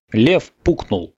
Лев пукнул.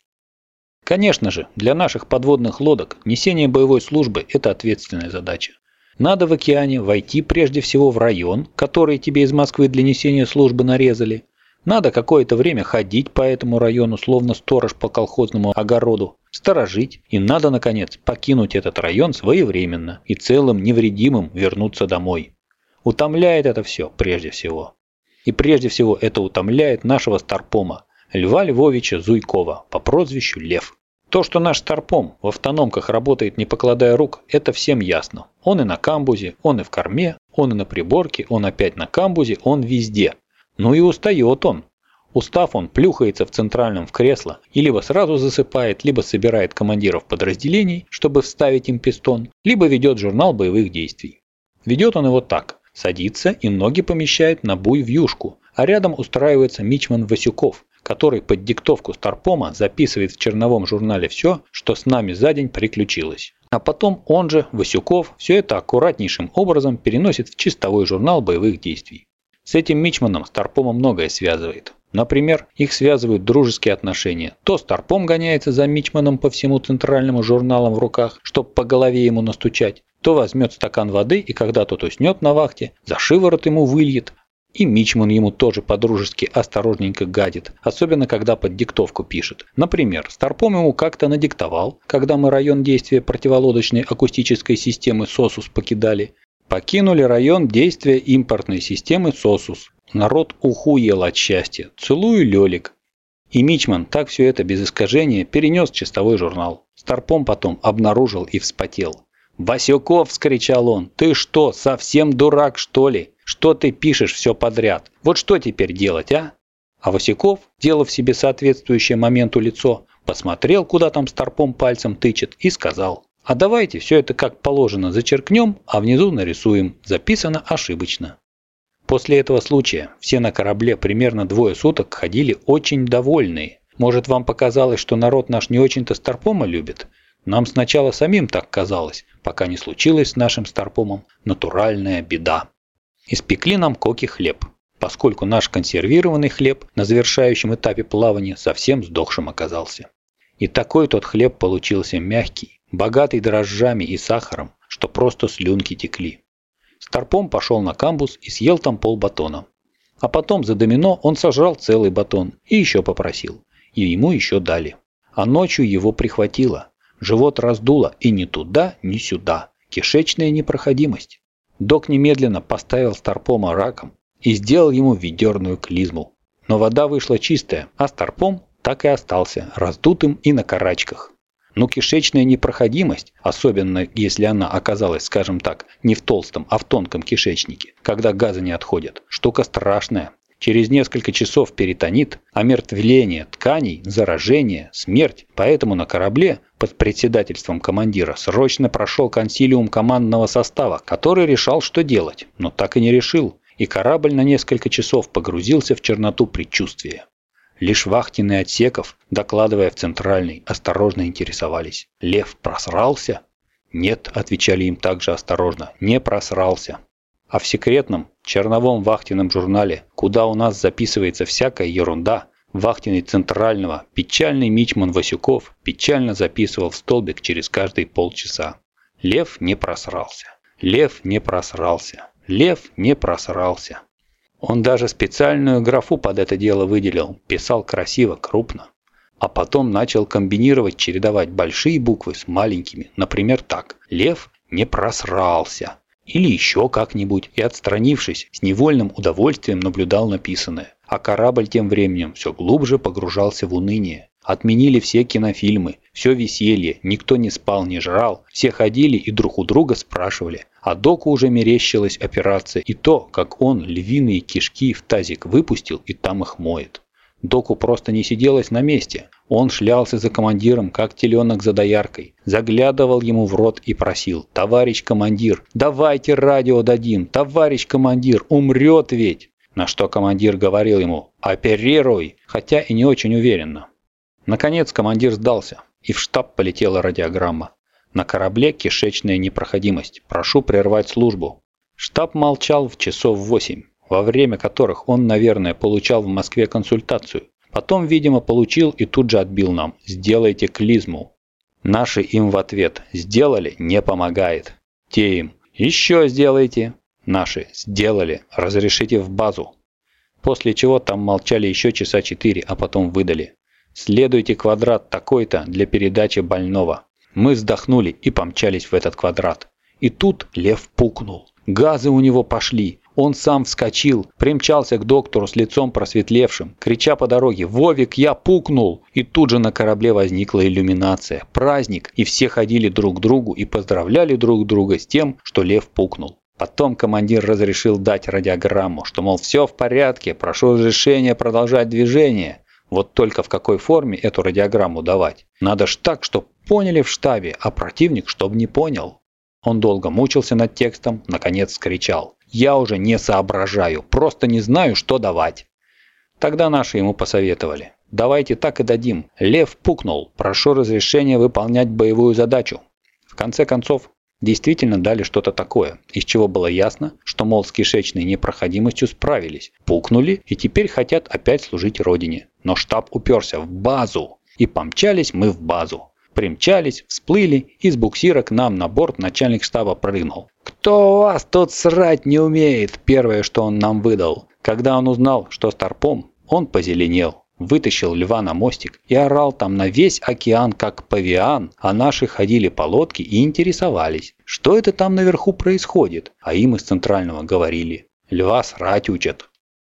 Конечно же, для наших подводных лодок несение боевой службы – это ответственная задача. Надо в океане войти прежде всего в район, который тебе из Москвы для несения службы нарезали. Надо какое-то время ходить по этому району, словно сторож по колхозному огороду, сторожить, и надо, наконец, покинуть этот район своевременно и целым невредимым вернуться домой. Утомляет это все прежде всего. И прежде всего это утомляет нашего старпома, Льва Львовича Зуйкова по прозвищу Лев. То, что наш старпом в автономках работает не покладая рук, это всем ясно. Он и на камбузе, он и в корме, он и на приборке, он опять на камбузе, он везде. Ну и устает он. Устав, он плюхается в центральном в кресло и либо сразу засыпает, либо собирает командиров подразделений, чтобы вставить им пистон, либо ведет журнал боевых действий. Ведет он его так. Садится и ноги помещает на буй в юшку, а рядом устраивается мичман Васюков, который под диктовку старпома записывает в черновом журнале все, что с нами за день приключилось. А потом он же, Васюков, все это аккуратнейшим образом переносит в чистовой журнал боевых действий. С этим мичманом старпома многое связывает. Например, их связывают дружеские отношения. То старпом гоняется за мичманом по всему центральному журналам в руках, чтобы по голове ему настучать, то возьмет стакан воды и когда тот уснет на вахте, за шиворот ему выльет. И мичман ему тоже по-дружески осторожненько гадит, особенно когда под диктовку пишет. Например, старпом ему как-то надиктовал, когда мы район действия противолодочной акустической системы СОСУС покидали. Покинули район действия импортной системы СОСУС. Народ ухуел от счастья. Целую, Лёлик. И мичман так все это без искажения перенес в чистовой журнал. Старпом потом обнаружил и вспотел. «Васюков!» – вскричал он. «Ты что, совсем дурак, что ли? Что ты пишешь все подряд? Вот что теперь делать, а?» А Васюков, делав себе соответствующее моменту лицо, посмотрел, куда там старпом пальцем тычет, и сказал: «А давайте все это как положено зачеркнем, а внизу нарисуем. Записано ошибочно». После этого случая все на корабле примерно 2 суток ходили очень довольные. Может, вам показалось, что народ наш не очень-то старпома любит? Нам сначала самим так казалось, пока не случилась с нашим старпомом натуральная беда. Испекли нам коки хлеб, поскольку наш консервированный хлеб на завершающем этапе плавания совсем сдохшим оказался. И такой тот хлеб получился мягкий, богатый дрожжами и сахаром, что просто слюнки текли. Старпом пошел на камбуз и съел там полбатона. А потом за домино он сожрал целый батон и еще попросил. И ему еще дали. А ночью его прихватило. Живот раздуло и ни туда, ни сюда. Кишечная непроходимость. Док немедленно поставил старпома раком и сделал ему ведерную клизму. Но вода вышла чистая, а старпом так и остался раздутым и на карачках. Но кишечная непроходимость, особенно если она оказалась, скажем так, не в толстом, а в тонком кишечнике, когда газы не отходят, штука страшная. Через несколько часов перитонит, омертвление тканей, заражение, смерть. Поэтому на корабле под председательством командира срочно прошел консилиум командного состава, который решал, что делать, но так и не решил, и корабль на несколько часов погрузился в черноту предчувствия. Лишь вахтенные отсеков, докладывая в центральный, осторожно интересовались: «Лев просрался?» «Нет», — отвечали им также осторожно, — «не просрался». А в секретном черновом вахтенном журнале, куда у нас записывается всякая ерунда, вахтенный центрального, печальный мичман Васюков печально записывал в столбик через каждые полчаса: «Лев не просрался, лев не просрался, лев не просрался». Он даже специальную графу под это дело выделил, писал красиво, крупно. А потом начал комбинировать, чередовать большие буквы с маленькими. Например, так: «Лев не просрался». Или еще как-нибудь, и, отстранившись, с невольным удовольствием наблюдал написанное. А корабль тем временем все глубже погружался в уныние. Отменили все кинофильмы, все веселье, никто не спал, не жрал, все ходили и друг у друга спрашивали. А доку уже мерещилась операция и то, как он львиные кишки в тазик выпустил и там их моет. Доку просто не сиделось на месте. Он шлялся за командиром, как теленок за дояркой. Заглядывал ему в рот и просил: «Товарищ командир, давайте радио дадим, товарищ командир, умрет ведь!» На что командир говорил ему: «Оперируй!», хотя и не очень уверенно. Наконец командир сдался, и в штаб полетела радиограмма: «На корабле кишечная непроходимость. Прошу прервать службу». Штаб молчал в часов 8. Во время которых он, наверное, получал в Москве консультацию, Потом, видимо, получил и тут же отбил нам: «Сделайте клизму». Наши им в ответ: «Сделали, не помогает». Те им: «Еще сделайте». Наши: «Сделали, разрешите в базу». После чего там молчали еще часа 4, а потом выдали: «Следуйте квадрат такой-то для передачи больного». Мы вздохнули и помчались в этот квадрат. И тут Лев пукнул. Газы у него пошли. Он сам вскочил, примчался к доктору с лицом просветлевшим, крича по дороге: «Вовик, я пукнул!» И тут же на корабле возникла иллюминация, праздник, и все ходили друг к другу и поздравляли друг друга с тем, что Лев пукнул. Потом командир разрешил дать радиограмму, что, мол, все в порядке, прошу разрешения продолжать движение. Вот только в какой форме эту радиограмму давать? Надо ж так, чтоб поняли в штабе, а противник чтоб не понял. Он долго мучился над текстом, наконец скричал: «Я уже не соображаю, просто не знаю, что давать». Тогда наши ему посоветовали: «Давайте так и дадим. Лев пукнул, прошу разрешения выполнять боевую задачу». В конце концов, действительно дали что-то такое, из чего было ясно, что, мол, с кишечной непроходимостью справились, пукнули и теперь хотят опять служить родине. Но штаб уперся в базу, и помчались мы в базу. Примчались, всплыли, и с буксира к нам на борт начальник штаба прыгнул. «Кто у вас тут срать не умеет?» Первое, что он нам выдал. Когда он узнал, что старпом, он позеленел, вытащил Льва на мостик и орал там на весь океан, как павиан, а наши ходили по лодке и интересовались, что это там наверху происходит, а им из центрального говорили: «Льва срать учат».